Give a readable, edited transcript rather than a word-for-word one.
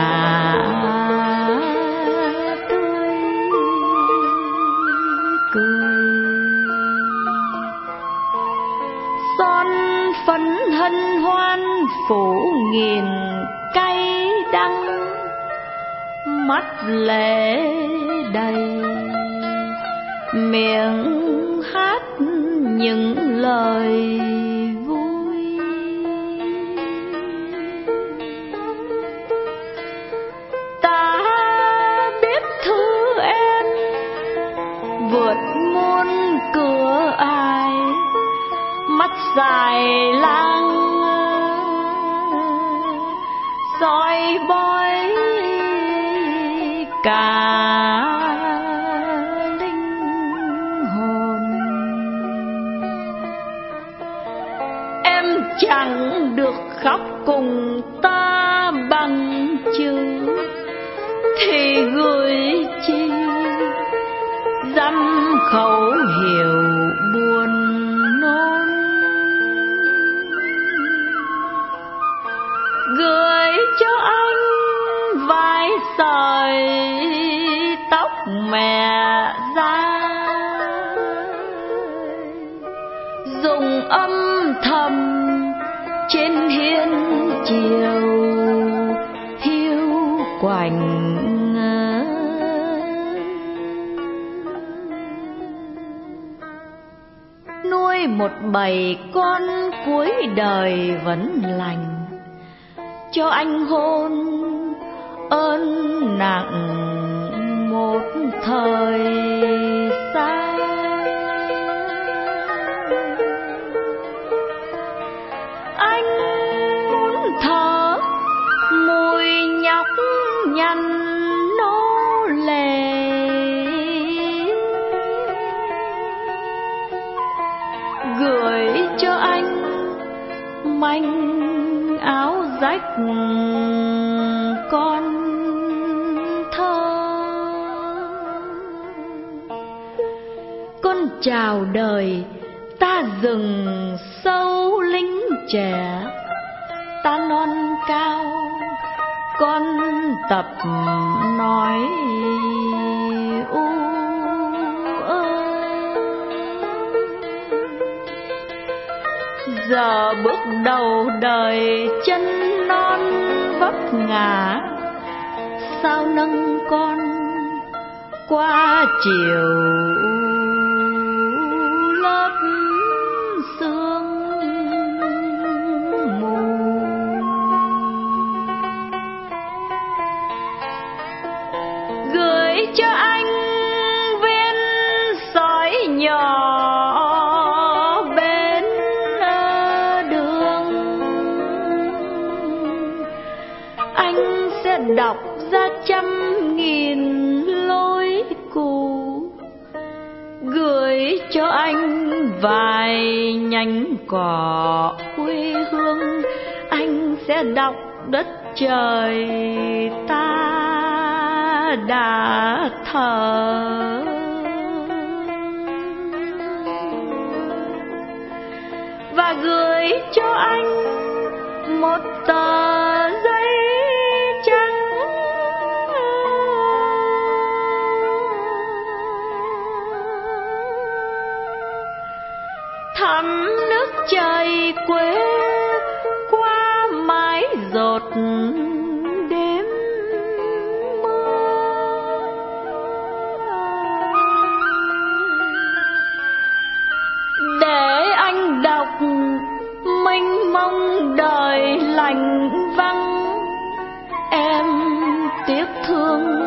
tươi cười. Son phấn hân hoan phủ nghìn cay đắng, mắt lệ đầy miệng hát những lời vui. Ta biết thư em vượt muôn cửa ải, mắt dài lang soi bói cả linh hồn. Em chẳng được khóc cùng ta bằng chữ, thì gửi chi dăm khẩu hiệu buồn nôn. Gửi cho anh vài sợi tóc mẹ ra, dùng âm thầm trên hiên chiều hiu quạnh. Nuôi một bầy con cuối đời vẫn lành, cho anh hôn ơn nặng một thời xa. Anh muốn thở mùi nhọc nhằn nô lệ, gửi cho anh manh áo rách con thơ. Con chào đời ta rừng sâu lính trẻ, ta non cao con tập nói u ơi. Giờ bước đầu đời chân non vấp ngã, sao nâng con qua chiều lớp sương mù. Gửi cho anh viên sỏi nhỏ bên đường, anh sẽ đọc ra trăm nghìn lối cũ. Gửi cho anh vài nhánh cỏ quê hương, anh sẽ đọc đất trời ta đã thờ. Và gửi cho anh một tờ giấy trắng, thắm nước trời quê qua mái giọt đêm mưa. Để anh đọc mênh mông đời lạnh vắng, em tiếc thương